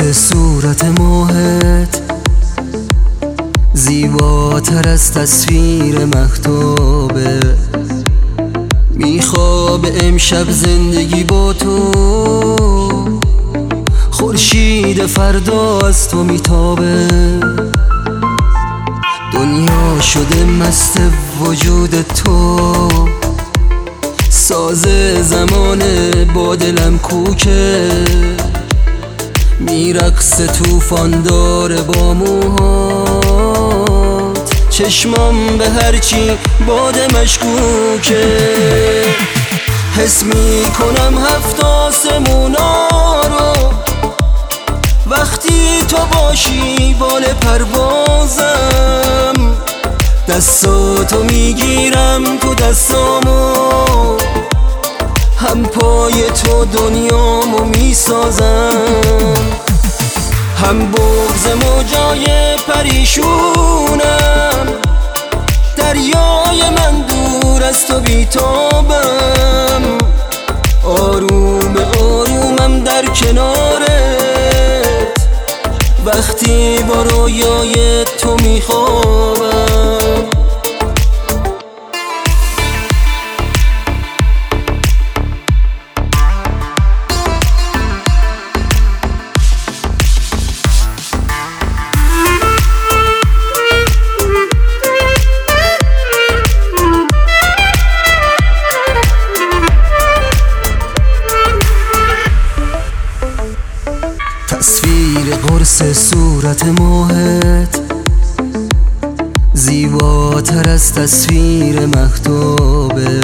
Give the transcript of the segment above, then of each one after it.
صورت ماهت زیباتر از تصویر مهتابه. میخواب امشب زندگی با تو، خورشید فردا از تو میتابه. دنیا شده مست وجود تو، ساز زمانه با دلم کوکه. میرقص توفان داره با موهات، چشمام به هرچی باد مشکوکه. حس میکنم هفت آسمونا رو، وقتی تو باشی بال پروازم. دستاتو میگیرم تو دستامو، هم پای تو دنیامو میسازم. هم بغض موجای پریشونم، دریای من دور از تو بیتابم. آروم آرومم در کنارت، وقتی با رویای تو میخوابم. تصویر قرص صورت ماهت زیباتر از تصویر مهتابه.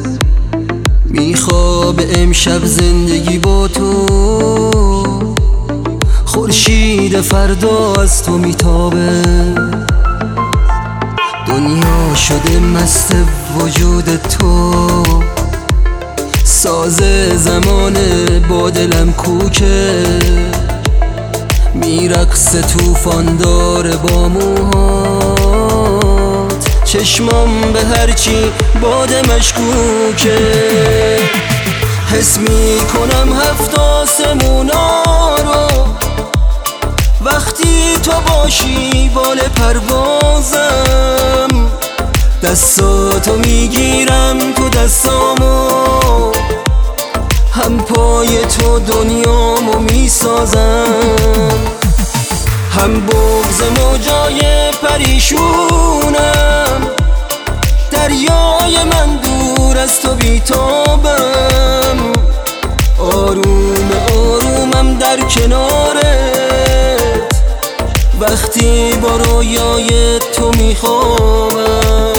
میخواب امشب زندگی با تو، خورشید فردا از تو میتابه. دنیا شده مست وجود تو، ساز زمانه با دلم کوکه. میرقص توفان داره با موهات، چشمام به هرچی باد مشکوکه. حس میکنم هفت آسمونا رو، وقتی تو باشی بال پروازم. دستاتو میگیرم تو دستامو، هم پای تو دنیامو میسازم. هم بغض موجای پریشونم، دریای من دور از تو بیتابم. آروم آرومم در کنارت، وقتی با رویای تو میخوابم.